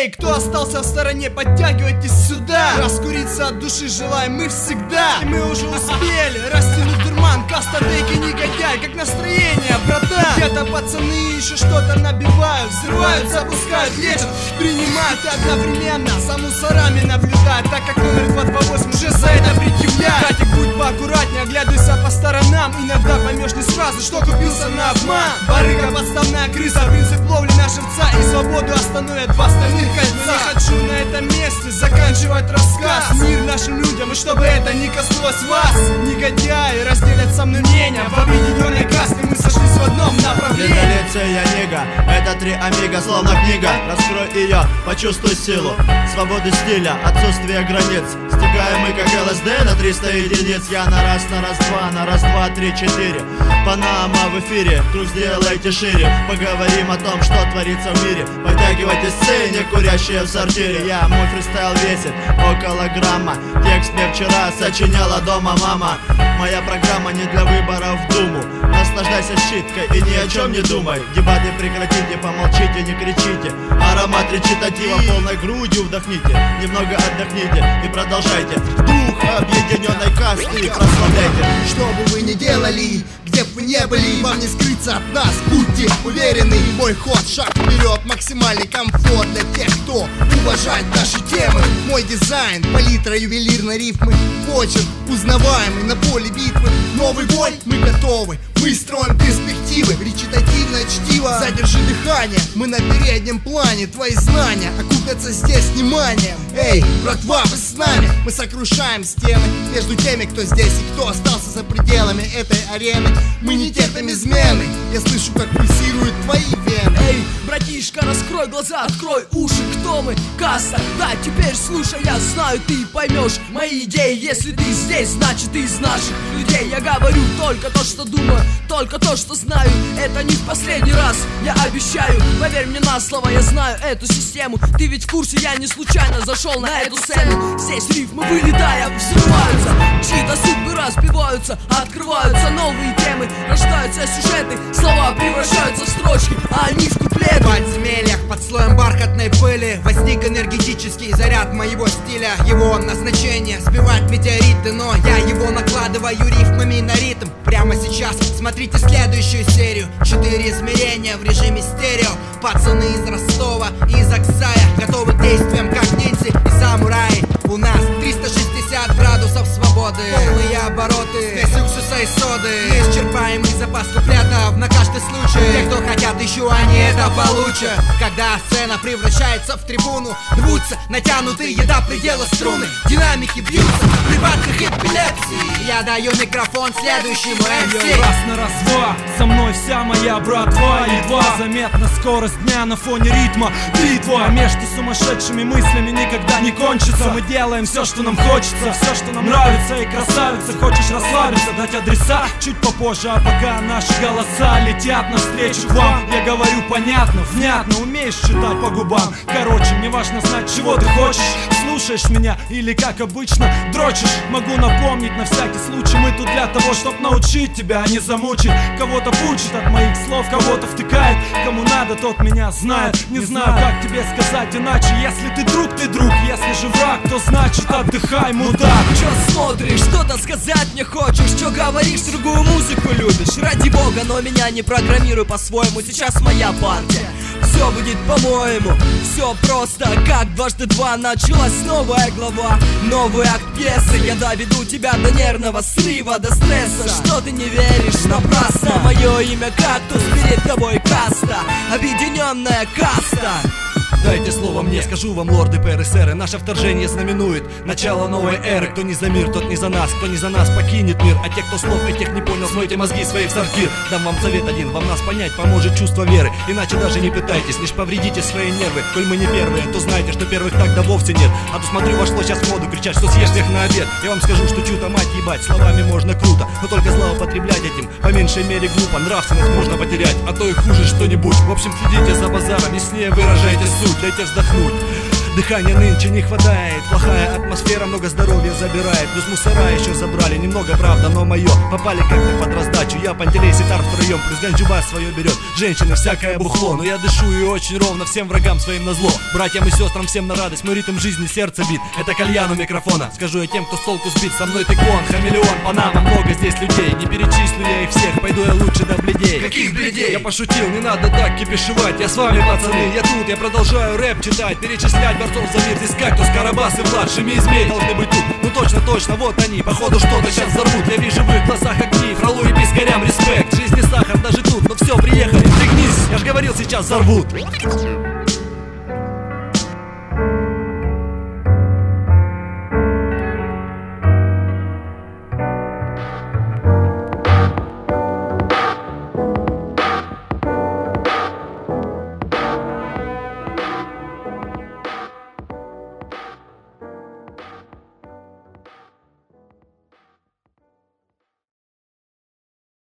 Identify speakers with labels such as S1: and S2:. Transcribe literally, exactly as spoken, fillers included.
S1: Эй, кто остался в стороне, подтягивайтесь сюда. Раскуриться от души желаем мы всегда. И мы уже успели растянуть дурман. Каста дейки негодяй, как настроение, братан? Где-то пацаны еще что-то набивают, взрывают, запускают, лечат, принимают и одновременно за мусорами наблюдают, так как номер два два восемь уже за это предъявляет. Катик, будь поаккуратнее, оглядывайся по сторонам. Иногда поймешь не сразу, что купился на обман. Барыга, подставная крыса, принцип ловли на живца. И свободу остановят два стальных кольца. Не хочу на этом месте заканчивать рассказ. Мир нашим людям, и чтобы это не коснулось вас. Негодяи разделят со мной мнение. В объединенной касте мы сошлись в одном направлении.
S2: Резолюция Нига, это три амиго, словно книга. Раскрой ее, почувствуй силу свободы стиля, отсутствие границ. Стекаем мы как ЛСД на триста единиц. Я на раз, на раз, два, на раз, два, три, четыре. Панама в эфире, круг сделайте шире. Поговорим о том, что творится в мире. Подтягивайте сцене, курящие в сортире. Я, мой фристайл весит около грамма. Текст мне вчера сочиняла дома мама. Моя программа не для выборов в Думу. Наслаждайся щиткой и ни о чем не думай. Дебаты прекратите, помолчите, не кричите. Аромат речитатива полной грудью вдохните. Немного отдохните и продолжайте. Дух объединенной касты и прославляйте.
S3: Что бы вы ни делали, где бы вы не были, вам не скрыться от нас, будьте уверены. Мой ход, шаг вперед, максимальный комфорт для тех, кто уважает наши темы. Мой дизайн, палитра ювелирной рифмы, почерк узнаваемый на поле битвы. Новый бой, мы готовы, мы строим перспективы. Речитативное чтиво, задержи дыхание. Мы на переднем плане, твои знания окупятся здесь вниманием. Эй, братва, вы с нами, мы сокрушаем стены между теми, кто здесь и кто остался за пределами этой арены. Мы не терпим измены, я слышу, как пульсируют твои вены.
S4: Эй, братишка, раскрой глаза, открой уши, кто мы? Каста, да, теперь слушай, я знаю, ты поймешь мои идеи. Если ты здесь, значит ты из наших людей. Я говорю только то, что думаю, только то, что знаю. Это не в последний раз, я обещаю. Поверь мне на слово, я знаю эту систему. Ты ведь в курсе, я не случайно зашел на эту сцену. Здесь рифмы, вылетая, взрываются, чьи-то судьбы разбиваются, открываются новые темы, рождаются сюжеты, слова превращаются в строчки, а они в куплеты.
S5: В подземельях под слоем бархатной пыли возник энергетический заряд моего стиля. Его назначение сбивать метеориты, но я его накладываю рифмами на ритм. Прямо сейчас смотрите следующую серию. Четыре измерения в режиме стерео. Пацаны из Ростова и из Аксая готовы к действиям как ниндзя и самураи. У нас триста шестьдесят градусов свободы, полные обороты, смесь уксуса и соды, неисчерпаемый запас куплетов на каждый случай. Те, кто хотят еще, они это получат. Когда сцена превращается в трибуну, рвутся натянутые до предела струны. Динамики бьются в припадках эпилепсии. Я даю микрофон следующему эм си.
S6: Раз на раз два, со мной вся моя братва. Едва заметна скорость дня на фоне ритма. Битва между сумасшедшими мыслями никогда не кончится. Мы делаем все, что нам хочется, все, что нам нравится. И красавица, хочешь расслабиться, дать адреса чуть попозже. А пока наши голоса летят навстречу к вам, я говорю понятно, внятно, умеешь читать по губам. Короче, мне важно знать, чего ты хочешь. Слушаешь меня или, как обычно, дрочишь? Могу напомнить на всякий случай, мы тут для того, чтоб научить тебя, а не замучить. Кого-то пучит от моих слов, кого-то втыкает. Кому надо, тот меня знает. Не знаю, как тебе сказать иначе. Если ты друг, ты друг. Если же враг, то значит отдыхай, мудак.
S4: Чё смотришь, что-то сказать мне хочешь? Чё говоришь, другую музыку любишь? Ради бога, но меня не программируй по-своему. Сейчас моя партия, все будет по-моему. Все просто, как дважды два. Началась новая глава, новый акт пьесы. Я доведу тебя до нервного срыва, до стресса. Что ты не веришь, напрасно. Мое имя Кактус, перед тобой каста, объединенная каста.
S7: Дайте слово мне, скажу вам, лорды ПРСР, наше вторжение знаменует начало новой эры. Кто не за мир, тот не за нас, кто не за нас, покинет мир. А те, кто слов этих не понял, смойте мозги свои в сортир. Дам вам совет один, вам нас понять поможет чувство веры. Иначе даже не пытайтесь, лишь повредите свои нервы. Коль мы не первые, то знайте, что первых тогда вовсе нет. А то смотрю, вошло сейчас в моду кричать, что съешь всех на обед. Я вам скажу, что чью-то мать ебать, словами можно круто, но только злоупотреблять этим по меньшей мере глупо. Нравственность можно потерять, а то и хуже что-нибудь. В общем, следите за базаром, яснее выражайте суть. Дайте вздохнуть, Дыхания нынче не хватает, плохая атмосфера много здоровья забирает. Плюс мусора еще забрали, немного правда, но мое. Попали как-то под раздачу, я, Пантелей, ситар втроем. Плюс ганджуба свое берет, женщины всякое бухло. Но я дышу и очень ровно, всем врагам своим назло. Братьям и сестрам всем на радость, мой ритм жизни, сердце бит. Это кальян у микрофона, скажу я тем, кто с толку сбит. Со мной ты клон, хамелеон, Панама, много здесь людей. Не перечислю я их всех, пойду я лучше до бледей.
S5: Каких бледей?
S7: Я пошутил, не надо так кипишевать. Я с вами, пацаны, я тут, я продолжаю рэп читать. Перечислять борцов за мир, здесь кактус, Карабас и Влад. Шими и Змей должны быть тут, ну точно, точно, вот они. Походу что-то сейчас взорвут, я вижу в их глазах огни. Фролу и пискарям респект, жизнь не сахар даже тут. Но все, приехали, пригнись, я ж говорил, сейчас взорвут.